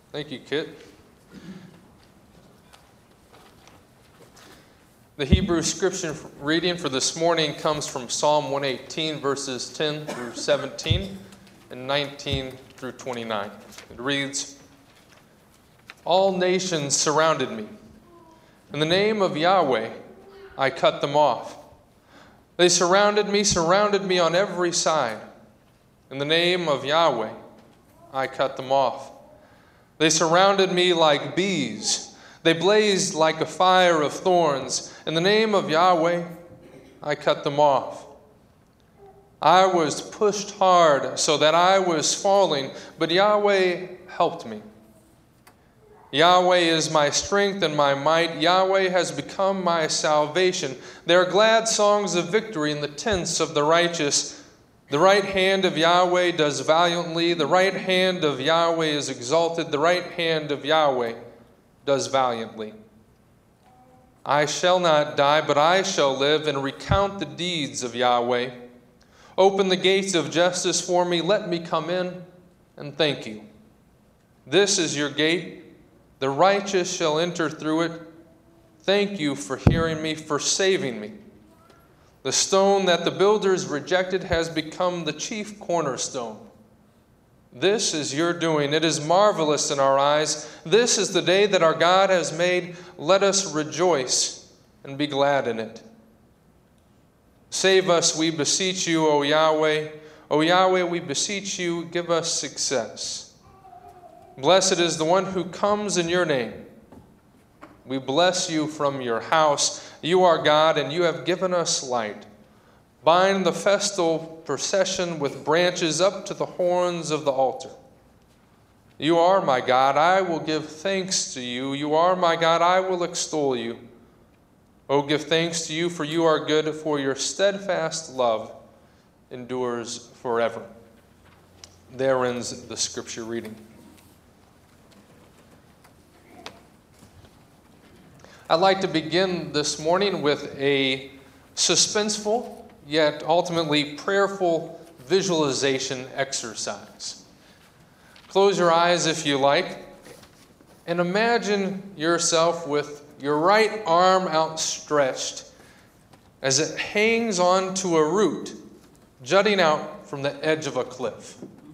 Thank you, Kit. The Hebrew scripture reading for this morning comes from Psalm 118, verses 10 through 17 and 19 through 29. It reads, "All nations surrounded me. In the name of Yahweh, I cut them off. They surrounded me on every side. In the name of Yahweh, I cut them off. They surrounded me like bees. They blazed like a fire of thorns. In the name of Yahweh, I cut them off. I was pushed hard so that I was falling, but Yahweh helped me. Yahweh is my strength and my might. Yahweh has become my salvation. There are glad songs of victory in the tents of the righteous. The right hand of Yahweh does valiantly. The right hand of Yahweh is exalted. The right hand of Yahweh does valiantly. I shall not die, but I shall live and recount the deeds of Yahweh. Open the gates of justice for me. Let me come in and thank you. This is your gate. The righteous shall enter through it. Thank you for hearing me, for saving me. The stone that the builders rejected has become the chief cornerstone. This is your doing. It is marvelous in our eyes. This is the day that our God has made. Let us rejoice and be glad in it. Save us, we beseech you, O Yahweh. O Yahweh, we beseech you, give us success. Blessed is the one who comes in your name. We bless you from your house. You are God, and you have given us light. Bind the festal procession with branches up to the horns of the altar. You are my God. I will give thanks to you. You are my God. I will extol you. Oh, give thanks to you, for you are good, for your steadfast love endures forever." There ends the scripture reading. I'd like to begin this morning with a suspenseful, yet ultimately prayerful visualization exercise. Close your eyes if you like, and imagine yourself with your right arm outstretched as it hangs onto a root jutting out from the edge of a cliff.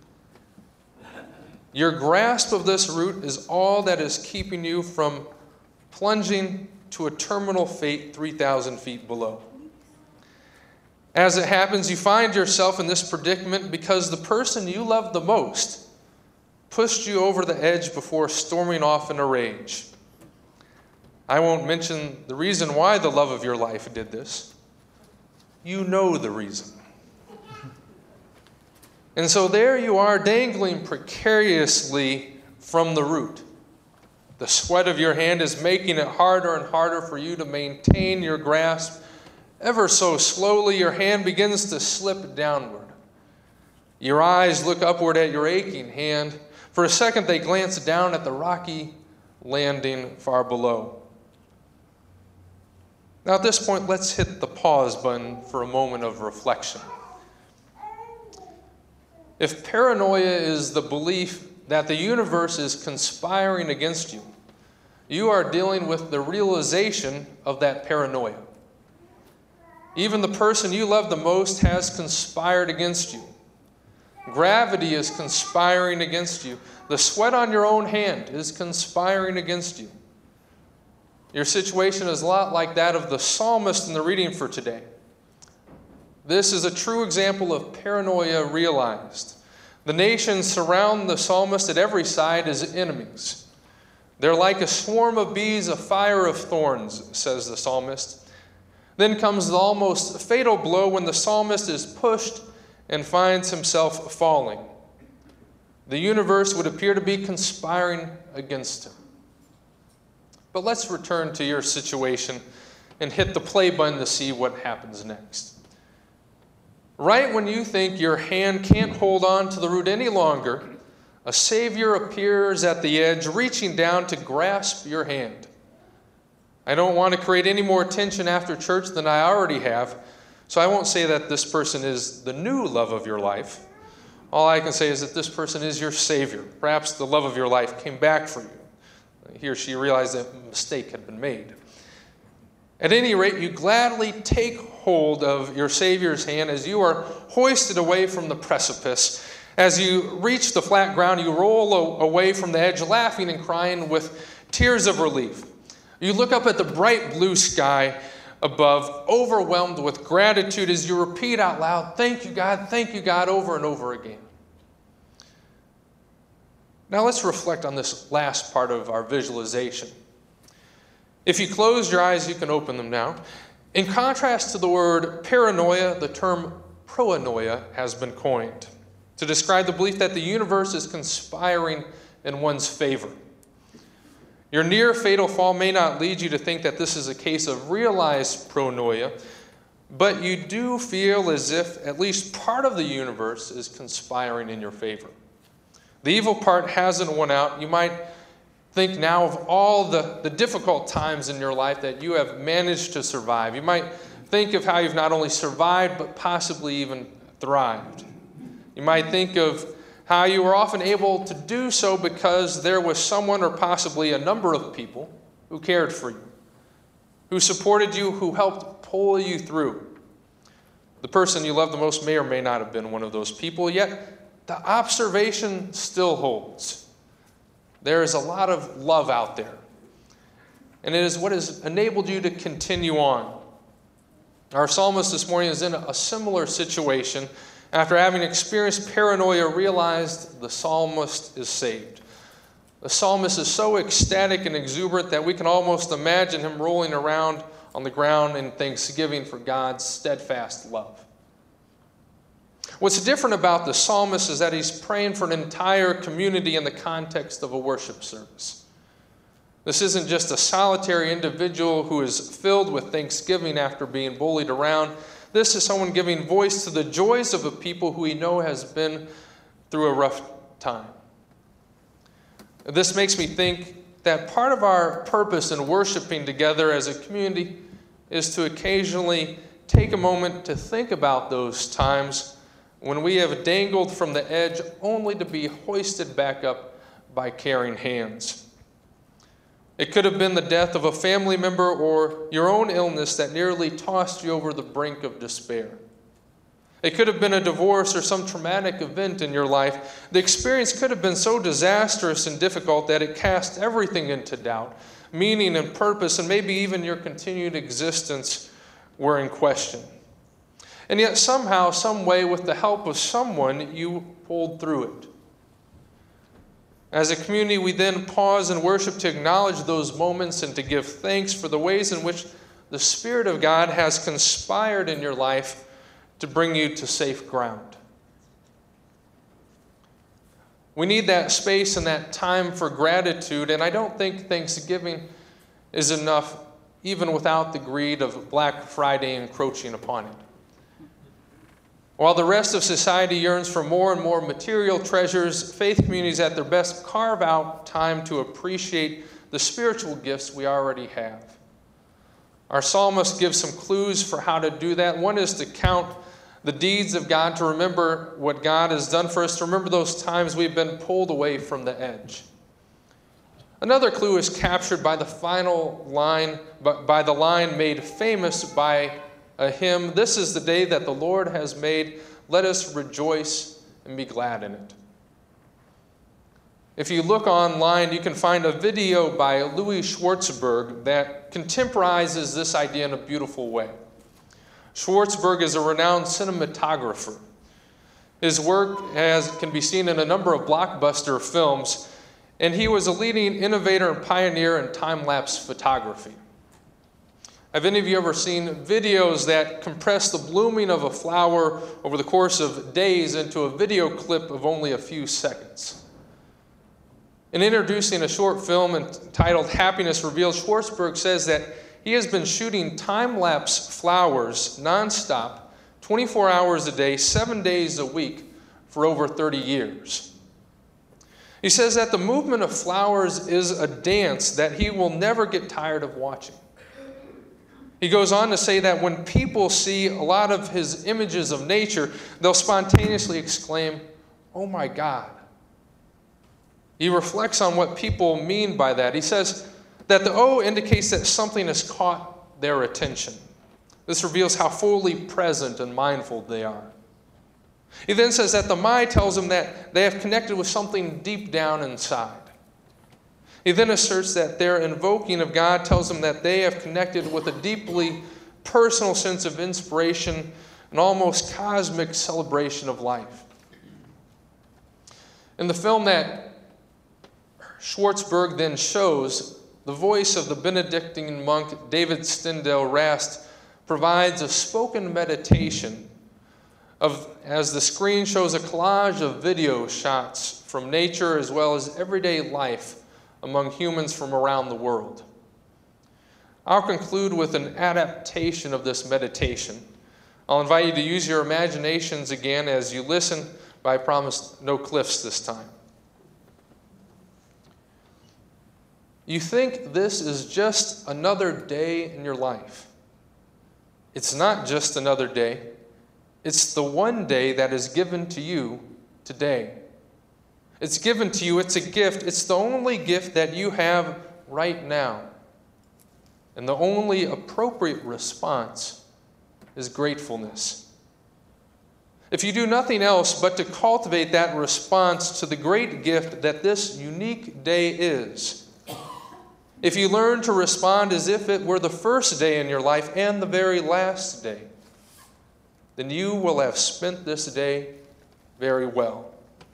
Your grasp of this root is all that is keeping you from plunging to a terminal fate 3,000 feet below. As it happens, you find yourself in this predicament because the person you love the most pushed you over the edge before storming off in a rage. I won't mention the reason why the love of your life did this. You know the reason. And so there you are, dangling precariously from the root. The sweat of your hand is making it harder and harder for you to maintain your grasp. Ever so slowly, your hand begins to slip downward. Your eyes look upward at your aching hand. For a second, they glance down at the rocky landing far below. Now, at this point, let's hit the pause button for a moment of reflection. If paranoia is the belief that the universe is conspiring against you, you are dealing with the realization of that paranoia. Even the person you love the most has conspired against you. Gravity is conspiring against you. The sweat on your own hand is conspiring against you. Your situation is a lot like that of the psalmist in the reading for today. This is a true example of paranoia realized. The nations surround the psalmist at every side as enemies. They're like a swarm of bees, a fire of thorns, says the psalmist. Then comes the almost fatal blow when the psalmist is pushed and finds himself falling. The universe would appear to be conspiring against him. But let's return to your situation and hit the play button to see what happens next. Right when you think your hand can't hold on to the root any longer, a Savior appears at the edge, reaching down to grasp your hand. I don't want to create any more tension after church than I already have, so I won't say that this person is the new love of your life. All I can say is that this person is your Savior. Perhaps the love of your life came back for you. He or she realized that a mistake had been made. At any rate, you gladly take hold of your Savior's hand as you are hoisted away from the precipice. As you reach the flat ground, you roll away from the edge, laughing and crying with tears of relief. You look up at the bright blue sky above, overwhelmed with gratitude as you repeat out loud, thank you, God, over and over again. Now let's reflect on this last part of our visualization. If you close your eyes, you can open them now. In contrast to the word paranoia, the term proanoia has been coined to describe the belief that the universe is conspiring in one's favor. Your near fatal fall may not lead you to think that this is a case of realized proanoia, but you do feel as if at least part of the universe is conspiring in your favor. The evil part hasn't won out. You might think now of all the difficult times in your life that you have managed to survive. You might think of how you've not only survived, but possibly even thrived. You might think of how you were often able to do so because there was someone or possibly a number of people who cared for you, who supported you, who helped pull you through. The person you love the most may or may not have been one of those people, yet the observation still holds. There is a lot of love out there, and it is what has enabled you to continue on. Our psalmist this morning is in a similar situation. After having experienced paranoia, realized the psalmist is saved. The psalmist is so ecstatic and exuberant that we can almost imagine him rolling around on the ground in thanksgiving for God's steadfast love. What's different about the psalmist is that he's praying for an entire community in the context of a worship service. This isn't just a solitary individual who is filled with thanksgiving after being bullied around. This is someone giving voice to the joys of a people who we know has been through a rough time. This makes me think that part of our purpose in worshiping together as a community is to occasionally take a moment to think about those times when we have dangled from the edge only to be hoisted back up by caring hands. It could have been the death of a family member or your own illness that nearly tossed you over the brink of despair. It could have been a divorce or some traumatic event in your life. The experience could have been so disastrous and difficult that it cast everything into doubt. Meaning and purpose and maybe even your continued existence were in question. And yet somehow, some way, with the help of someone, you pulled through it. As a community, we then pause and worship to acknowledge those moments and to give thanks for the ways in which the Spirit of God has conspired in your life to bring you to safe ground. We need that space and that time for gratitude, and I don't think Thanksgiving is enough, even without the greed of Black Friday encroaching upon it. While the rest of society yearns for more and more material treasures, faith communities at their best carve out time to appreciate the spiritual gifts we already have. Our psalmist gives some clues for how to do that. One is to count the deeds of God, to remember what God has done for us, to remember those times we've been pulled away from the edge. Another clue is captured by the final line, by the line made famous by a hymn, "This is the day that the Lord has made. Let us rejoice and be glad in it." If you look online, you can find a video by Louis Schwartzberg that contemporizes this idea in a beautiful way. Schwartzberg is a renowned cinematographer. His work can be seen in a number of blockbuster films, and he was a leading innovator and pioneer in time-lapse photography. Have any of you ever seen videos that compress the blooming of a flower over the course of days into a video clip of only a few seconds? In introducing a short film entitled Happiness Revealed, Schwartzberg says that he has been shooting time-lapse flowers nonstop, 24 hours a day, 7 days a week for over 30 years. He says that the movement of flowers is a dance that he will never get tired of watching. He goes on to say that when people see a lot of his images of nature, they'll spontaneously exclaim, oh my God. He reflects on what people mean by that. He says that the O indicates that something has caught their attention. This reveals how fully present and mindful they are. He then says that the my tells them that they have connected with something deep down inside. He then asserts that their invoking of God tells them that they have connected with a deeply personal sense of inspiration and almost cosmic celebration of life. In the film that Schwartzberg then shows, the voice of the Benedictine monk David Stendhal Rast provides a spoken meditation as the screen shows a collage of video shots from nature as well as everyday life among humans from around the world. I'll conclude with an adaptation of this meditation. I'll invite you to use your imaginations again as you listen, but I promise no cliffs this time. You think this is just another day in your life. It's not just another day. It's the one day that is given to you today. It's given to you. It's a gift. It's the only gift that you have right now. And the only appropriate response is gratefulness. If you do nothing else but to cultivate that response to the great gift that this unique day is, if you learn to respond as if it were the first day in your life and the very last day, then you will have spent this day very well.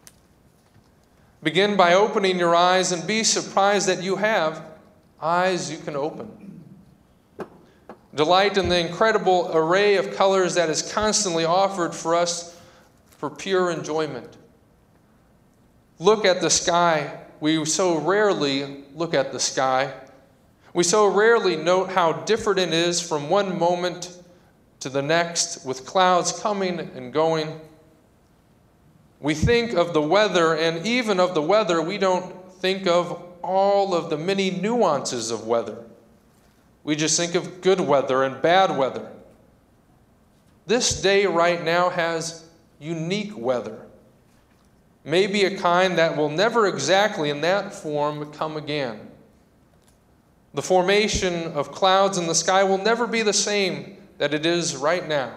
Begin by opening your eyes and be surprised that you have eyes you can open. Delight in the incredible array of colors that is constantly offered for us for pure enjoyment. Look at the sky. We so rarely look at the sky. We so rarely note how different it is from one moment to the next, with clouds coming and going. We think of the weather, and even of the weather, we don't think of all of the many nuances of weather. We just think of good weather and bad weather. This day right now has unique weather. Maybe a kind that will never exactly in that form come again. The formation of clouds in the sky will never be the same that it is right now.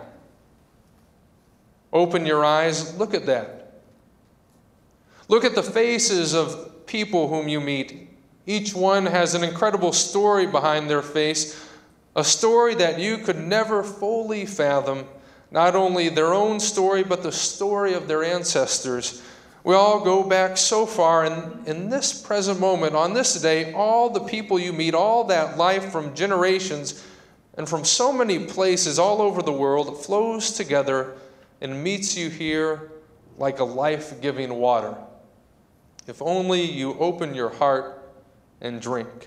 Open your eyes, look at that. Look at the faces of people whom you meet. Each one has an incredible story behind their face, a story that you could never fully fathom, not only their own story, but the story of their ancestors. We all go back so far, and in this present moment, on this day, all the people you meet, all that life from generations and from so many places all over the world flows together and meets you here like a life-giving water. If only you open your heart and drink.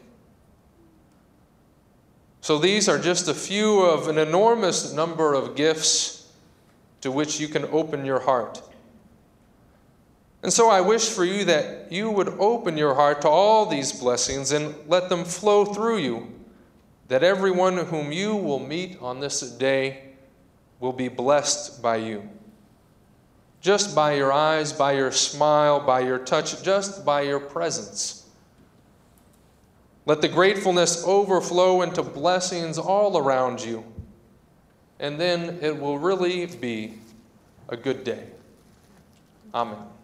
So these are just a few of an enormous number of gifts to which you can open your heart. And so I wish for you that you would open your heart to all these blessings and let them flow through you, that everyone whom you will meet on this day will be blessed by you. Just by your eyes, by your smile, by your touch, just by your presence. Let the gratefulness overflow into blessings all around you, and then it will really be a good day. Amen.